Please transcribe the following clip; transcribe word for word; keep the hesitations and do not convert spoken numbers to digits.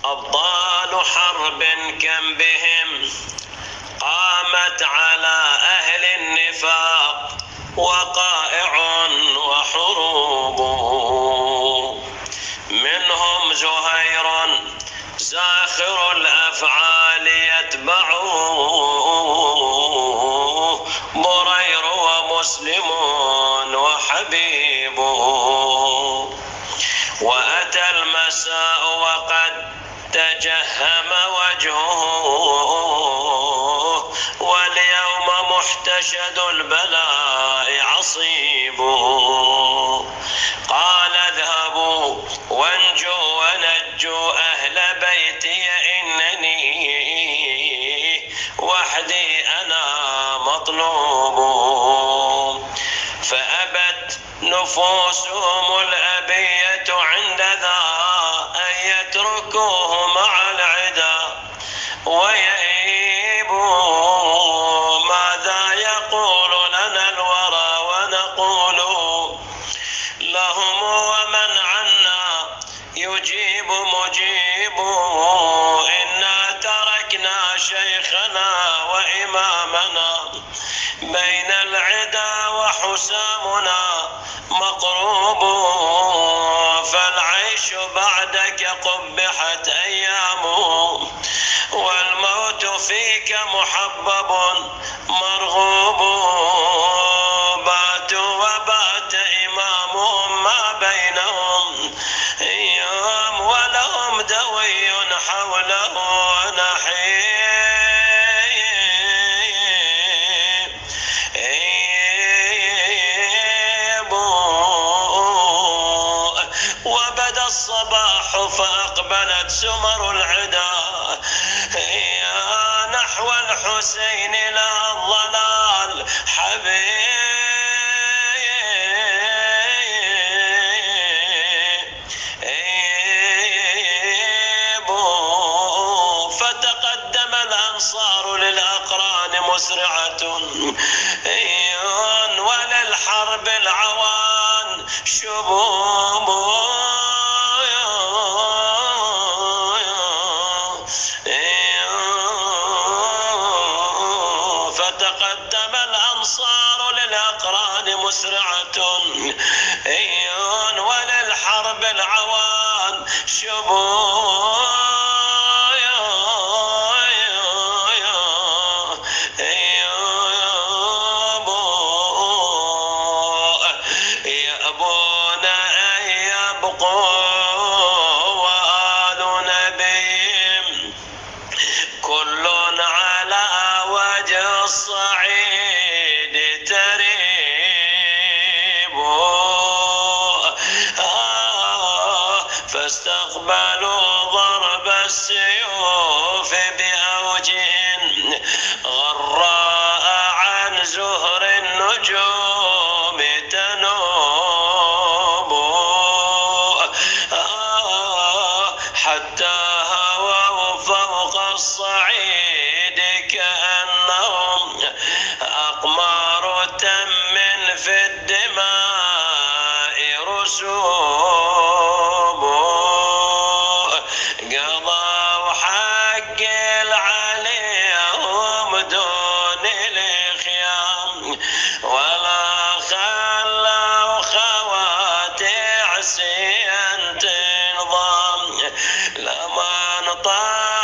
أبطال حرب كم بهم قامت على أهل النفاق وقائع وحروب. منهم زهير زاخر الأفعال يتبعوه، برير ومسلم وحبيب. وأتى المساء وقد تجهم وجهه، واليوم محتشد البلاء عصيبه. قال اذهبوا وانجوا ونجوا أهل بيتي، إنني وحدي أنا مطلوب. فأبت نفوسهم الأبية عند ذا أن يتركوه مع العدا ويئيبوا. ماذا يقول لنا الورى ونقول لهم، ومن عنا يجيب مجيب. إنا تركنا شيخنا وإمامنا بين العدا وحسامنا مقروب. فالعيش بعدك قبحت أيامه، والموت فيك محبب مرغوب. باتوا وبات إمامهم ما بينهم أيام، ولهم دوي حوله نحيب. وبدا الصباح فأقبلت سمر العدا نحو الحسين لا الضلال حبيب. فتقدم الأنصار للأقران مسرعة، وللحرب العوان شبوب. فتقدم الأنصار للأقران مسرعة، وللحرب العوان شبوب. يأبون أن يبقوا وآل نبيهم كل على وجه الصعيد تريب. آه فاستقبلوا ضرب السيوف بأوجه غراء عن زهر النجوم تنوب. آه حتى هووا فوق الصعيد كأنهم أقمار تم في الدماء رسوب. قضوا حق العليهم دون الخيام، ولا خلوا خواتي عسيا تنظام. لمن طال